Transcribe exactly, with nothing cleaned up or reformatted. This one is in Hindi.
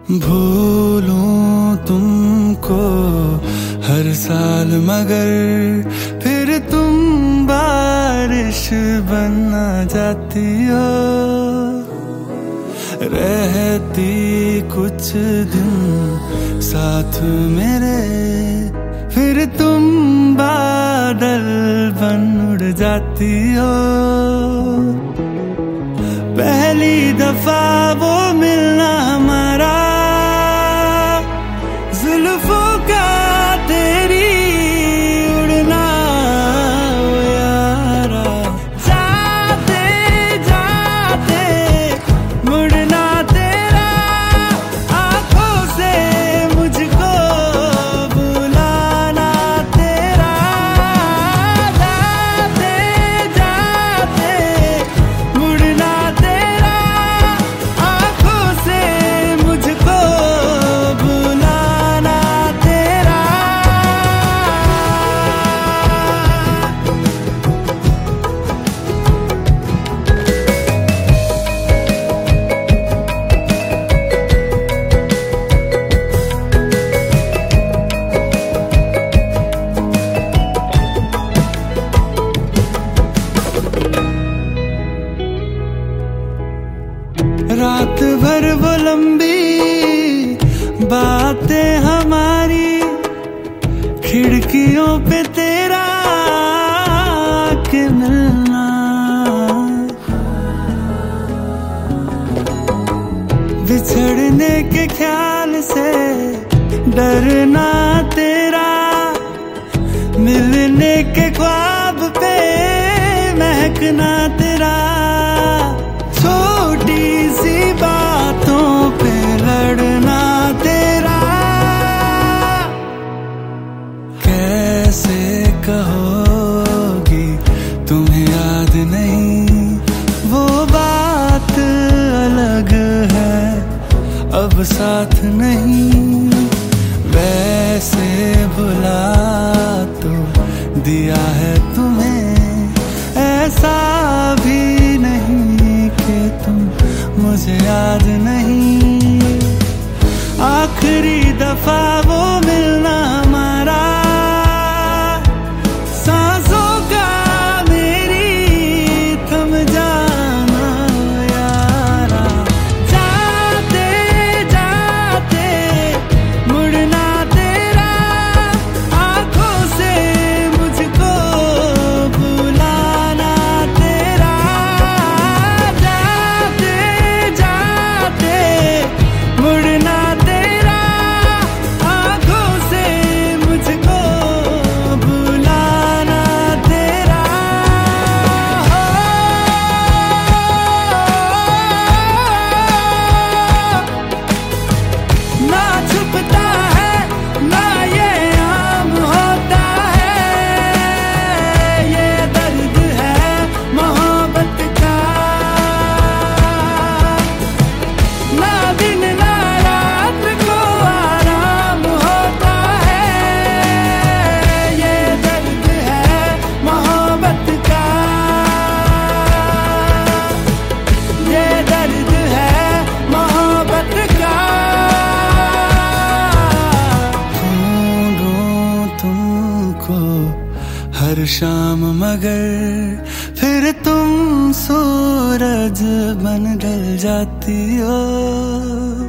भूलूं तुमको हर साल मगर फिर तुम बारिश बन जाती हो। रहती कुछ दिन साथ मेरे फिर तुम बादल बन उड़ जाती हो। पहली दफा वो मिलना हमारा जुल्फों का तेरी उड़ना यारा। जाते जाते मुड़ना तेरा आंखों से मुझको बुलाना तेरा। जाते जाते मुड़ना तेरा आंखों से मुझको बुलाना तेरा। रात भर वो लंबी बातें हमारी खिड़कियों पे तेरा आके मिलना। बिछड़ने के ख्याल से डरना तेरा। मिलने के ख्वाब पे महकना तेरा। छोटी सी बातों पे लड़ना तेरा। कैसे कहोगी तुम्हें याद नहीं वो बात अलग है अब साथ नहीं। वैसे भुला तो दिया है तुम्हें ऐसा भी नहीं कि तुम मुझे याद नहीं। आखिरी दफा वो मिलना हमारा सांसों का मेरी थम जाना यारा। जाते जाते मुड़ना तेरा आंखों से मुझको बुलाना तेरा। जाते जाते मुड़ना तेरा आंखों से मुझको बुलाना तेरा। ना छुपता है ना ये आम होता है। ये दर्द है मोहब्बत का। ना दिन ना रात को आराम होता है। ये दर्द है मोहब्बत का। ये दर्द है मोहब्बत का। ढूंढूं तुमको हर शाम मगर फिर तुम सूरज बन ढल जाती हो।